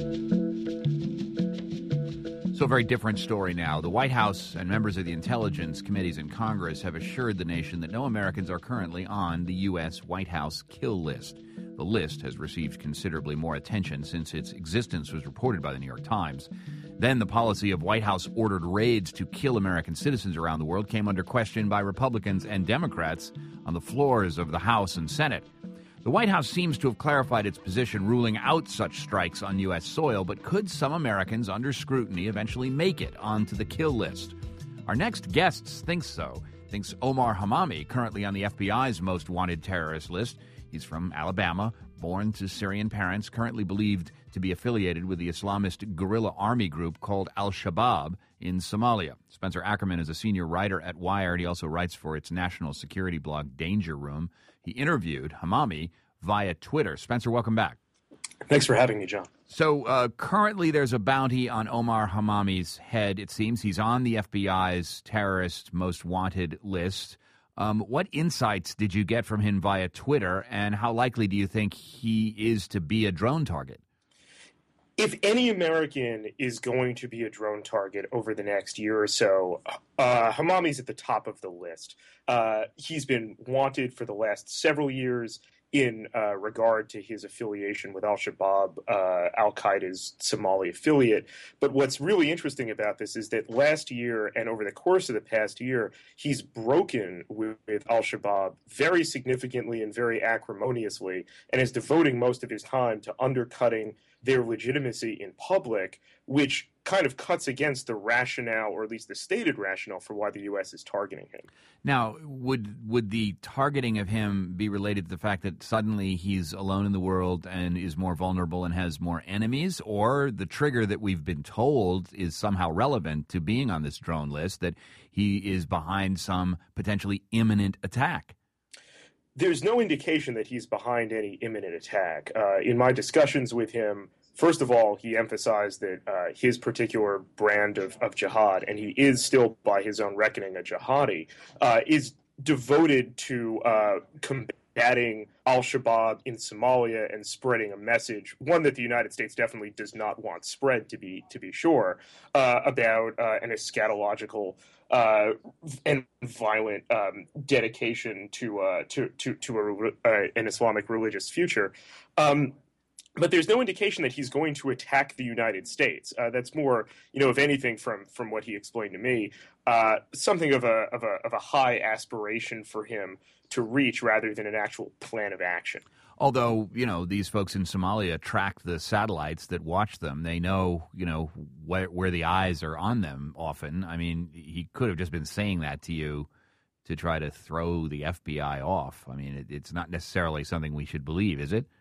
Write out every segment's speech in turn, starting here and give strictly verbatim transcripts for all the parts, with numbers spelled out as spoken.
So a very different story now. The White House and members of the intelligence committees in Congress have assured the nation that no Americans are currently on the U S White House kill list. The list has received considerably more attention since its existence was reported by the New York Times. Then the policy of White House-ordered raids to kill American citizens around the world came under question by Republicans and Democrats on the floors of the House and Senate. The White House seems to have clarified its position, ruling out such strikes on U S soil, but could some Americans under scrutiny eventually make it onto the kill list? Our next guest thinks so, thinks Omar Hamami, currently on the F B I's most wanted terrorist list. He's from Alabama, born to Syrian parents, currently believed to be affiliated with the Islamist guerrilla army group called Al-Shabaab in Somalia. Spencer Ackerman is a senior writer at Wired. He also writes for its national security blog, Danger Room. He interviewed Hamami via Twitter. Spencer, welcome back. Thanks for having me, John. So uh, currently there's a bounty on Omar Hamami's head. It seems he's on the F B I's terrorist most wanted list. Um, what insights did you get from him via Twitter, and how likely do you think he is to be a drone target? If any American is going to be a drone target over the next year or so, uh, Hamami's at the top of the list. Uh, he's been wanted for the last several years in uh, regard to his affiliation with Al-Shabaab, uh, Al-Qaeda's Somali affiliate. But what's really interesting about this is that last year and over the course of the past year, he's broken with, with Al-Shabaab very significantly and very acrimoniously, and is devoting most of his time to undercutting their legitimacy in public, which kind of cuts against the rationale, or at least the stated rationale, for why the U S is targeting him. Now, would would the targeting of him be related to the fact that suddenly he's alone in the world and is more vulnerable and has more enemies, or the trigger that we've been told is somehow relevant to being on this drone list, that he is behind some potentially imminent attack? There's no indication that he's behind any imminent attack. Uh, in my discussions with him, first of all, he emphasized that uh, his particular brand of, of jihad, and he is still, by his own reckoning, a jihadi, uh, is devoted to uh, combating Al-Shabaab in Somalia and spreading a message, one that the United States definitely does not want spread, to be to be sure, uh, about uh, an eschatological Uh, and violent um, dedication to uh, to to, to a, uh, an Islamic religious future. Um, but there's no indication that he's going to attack the United States. Uh, that's more, you know, if anything, from from what he explained to me, uh, something of a of a of a high aspiration for him to reach, rather than an actual plan of action. Although, you know, these folks in Somalia track the satellites that watch them. They know, you know, where, where the eyes are on them often. I mean, he could have just been saying that to you to try to throw the F B I off. I mean, it, it's not necessarily something we should believe, is it?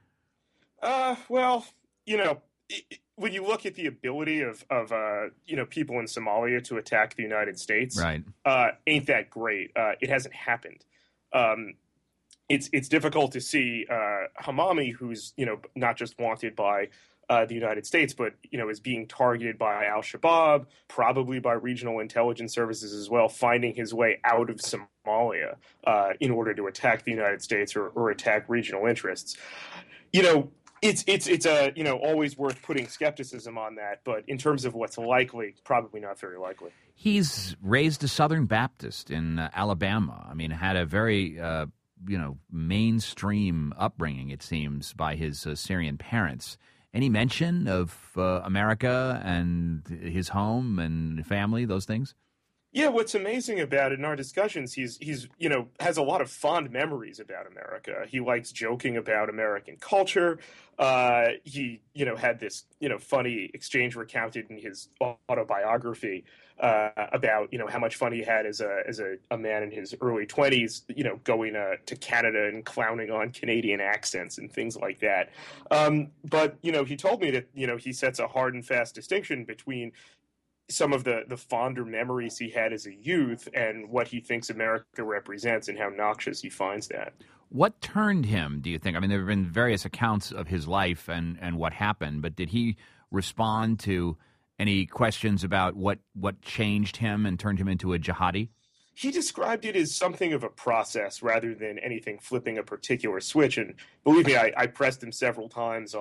Uh, well, you know, it, when you look at the ability of, of uh, you know, people in Somalia to attack the United States, right. uh, ain't that great. Uh, it hasn't happened. Um It's it's difficult to see uh, Hamami, who's, you know, not just wanted by uh, the United States, but, you know, is being targeted by Al-Shabaab, probably by regional intelligence services as well, finding his way out of Somalia uh, in order to attack the United States or, or attack regional interests. You know, it's it's it's a you know always worth putting skepticism on that, but in terms of what's likely, probably not very likely. He's raised a Southern Baptist in uh, Alabama. I mean, had a very uh, you know, mainstream upbringing, it seems, by his uh, Syrian parents. Any mention of uh, America and his home and family, those things? Yeah, what's amazing about it in our discussions, he's he's you know has a lot of fond memories about America. He likes joking about American culture. Uh, he you know had this you know funny exchange recounted in his autobiography uh, about you know how much fun he had as a as a, a man in his early twenties, you know going uh, to Canada and clowning on Canadian accents and things like that. Um, but you know he told me that you know he sets a hard and fast distinction between some of the, the fonder memories he had as a youth and what he thinks America represents and how noxious he finds that. What turned him, do you think? I mean, there have been various accounts of his life and, and what happened, but did he respond to any questions about what, what changed him and turned him into a jihadi? He described it as something of a process rather than anything flipping a particular switch. And believe me, I, I pressed him several times on,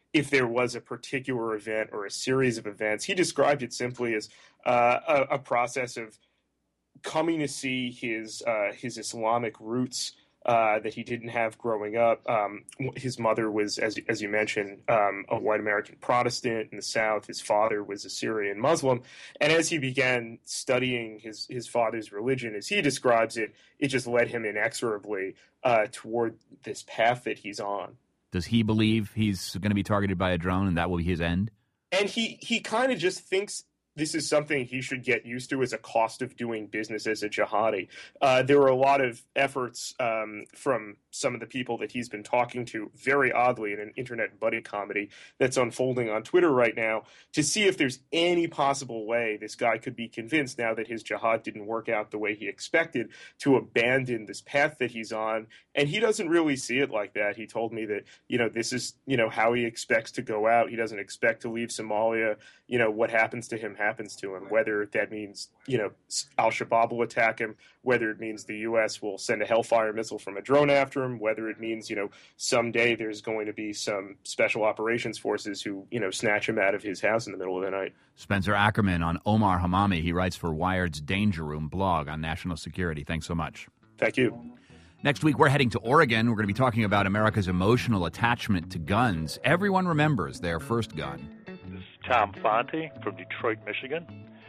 if there was a particular event or a series of events. He described it simply as uh, a, a process of coming to see his uh, his Islamic roots uh, that he didn't have growing up. Um, his mother was, as as you mentioned, um, a white American Protestant in the South. His father was a Syrian Muslim, and as he began studying his his father's religion, as he describes it, it just led him inexorably uh, toward this path that he's on. Does he believe he's going to be targeted by a drone and that will be his end? And he he kind of just thinks this is something he should get used to as a cost of doing business as a jihadi. Uh, there were a lot of efforts um, from some of the people that he's been talking to, very oddly, in an internet buddy comedy that's unfolding on Twitter right now, to see if there's any possible way this guy could be convinced, now that his jihad didn't work out the way he expected, to abandon this path that he's on. And he doesn't really see it like that. He told me that, you know, this is, you know, how he expects to go out. He doesn't expect to leave Somalia. You know, what happens to him happens to him, whether that means, you know, Al-Shabaab will attack him, whether it means the U S will send a Hellfire missile from a drone after him, whether it means, you know, someday there's going to be some special operations forces who, you know, snatch him out of his house in the middle of the night. Spencer Ackerman on Omar Hamami. He writes for Wired's Danger Room blog on national security. Thanks so much. Thank you. Next week, we're heading to Oregon. We're going to be talking about America's emotional attachment to guns. Everyone remembers their first gun. This is Tom Fonte from Detroit, Michigan.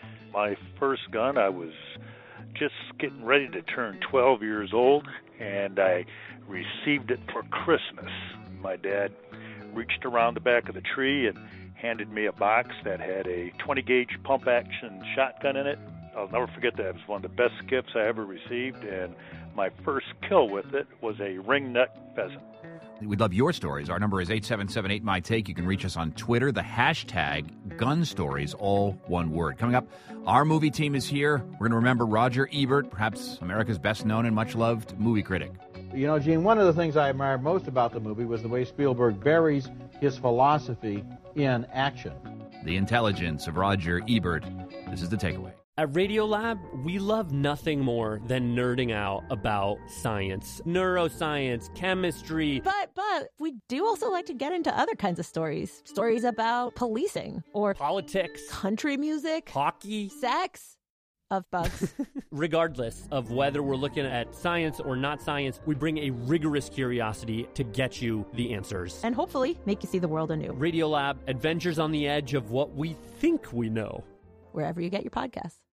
My first gun, I was just getting ready to turn twelve years old, and I received it for Christmas. My dad reached around the back of the tree and handed me a box that had a twenty gauge pump-action shotgun in it. I'll never forget that. It was one of the best gifts I ever received, and my first kill with it was a ringnut pheasant. We'd love your stories. Our number is eight seven seven eight, M Y T A K E. You can reach us on Twitter. The hashtag gun stories, all one word. Coming up, our movie team is here. We're going to remember Roger Ebert, perhaps America's best known and much loved movie critic. You know, Gene, one of the things I admired most about the movie was the way Spielberg buries his philosophy in action. The intelligence of Roger Ebert. This is the takeaway. At Radiolab, we love nothing more than nerding out about science, neuroscience, chemistry. But, but, we do also like to get into other kinds of stories. Stories about policing or politics, country music, hockey, sex, of bugs. Regardless of whether we're looking at science or not science, we bring a rigorous curiosity to get you the answers. And hopefully make you see the world anew. Radiolab, adventures on the edge of what we think we know. Wherever you get your podcasts.